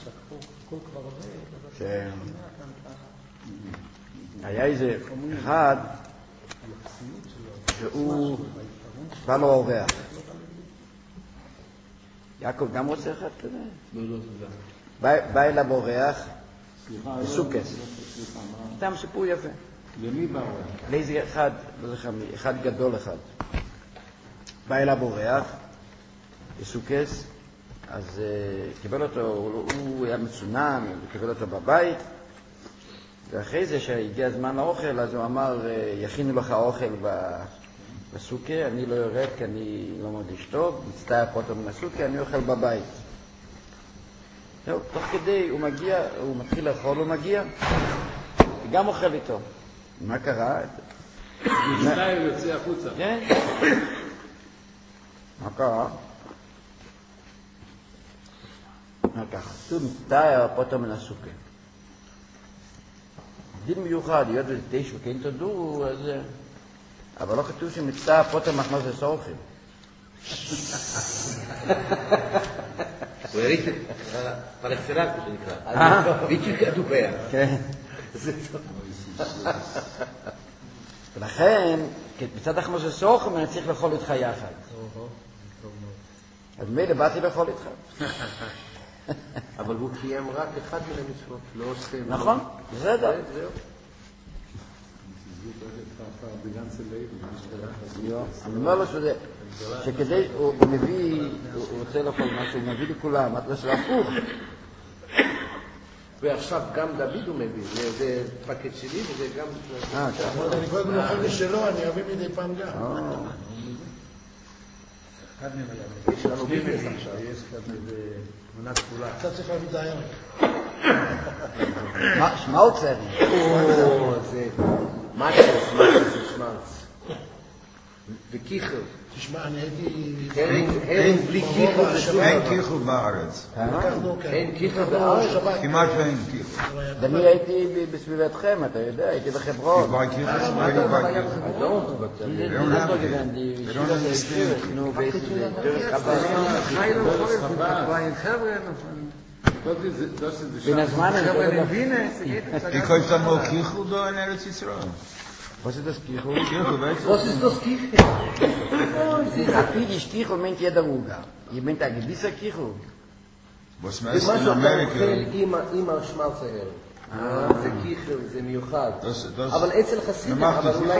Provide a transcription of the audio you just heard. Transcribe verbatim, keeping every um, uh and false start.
היה איזה אחד שהוא בא לו אורח. יעקב גם רוצה אחד כזה? לא, לא, תודה. בא אליו אורח בסוכס. סתם סיפור יפה. למי בא אורח? לאיזה אחד, אחד גדול אחד. בא אליו אורח בסוכס, אז קיבל אותו, הוא היה מצונן, קיבל אותו בבית, ואחרי זה שהגיע הזמן לאוכל, אז הוא אמר, יכינו לך אוכל בסוכה, אני לא יורד כי אני לא מאוד לשתות, מצטער פרוטו מן הסוכה, אני אוכל בבית. זהו, תוך כדי הוא מגיע, הוא מתחיל לאכול, הוא מגיע, וגם אוכל איתו. מה קרה? מצטער יוצא החוצה. כן? מה קרה? מה ככה? הוא מצטער פרוטו מן הסוכה. דין מיוחד, להיות וזה תשע וכן תדעו, אז... אבל לא כתוב שמצטער פרוטו מחמס לסורכים. הוא הריץ פר אקסלנס, מה שנקרא. ביצ'יק הדובע. כן. ולכן, מצד החמס לסורכים, אני צריך לאכול איתך יחד. אז מילא באתי לאכול איתך. אבל הוא קיים רק אחד מן המצוות, לא עושה... נכון, בסדר. אני אומר לו שזה, שכדי, הוא מביא, הוא רוצה לאכול משהו, הוא מביא לכולם, את לא של הפוך. ועכשיו גם דוד הוא מביא, זה פקט שלי וזה גם... אה, אני קודם נאכל לשלו, אני אביא מדי פעם גם. יש לנו ביבס עכשיו. יש כאן איזה תמונה כפולה. אתה צריך להביא את הערב. מה הוא צריך? או, זה... מצ'ס, מצ'ס ושמרץ. וקיחל. תשמע, אני הייתי... אין בלי קיחל זה שום אין קיחל בארץ. אין קיחל בארץ? כמעט ואין קיחל. אני הייתי בסביבתכם, אתה יודע, הייתי בחברון. Why קיחל? Why do you buy קיחל? I don't, but they don't have it. They don't understand. No, basically, they're בין הזמן אני Because some more קיחל do in Eretz Yisrael. Was ist das Kichel? Was ist das Kichel? Natürlich, Kichel meint jeder Ungar. Ihr meint ein gewisser Kichel. Was זה meist in משהו אתה America. אוכל עם השמלץ הערב. זה קיחל, זה מיוחד. Das, das, אבל אצל חסידים, אבל אולי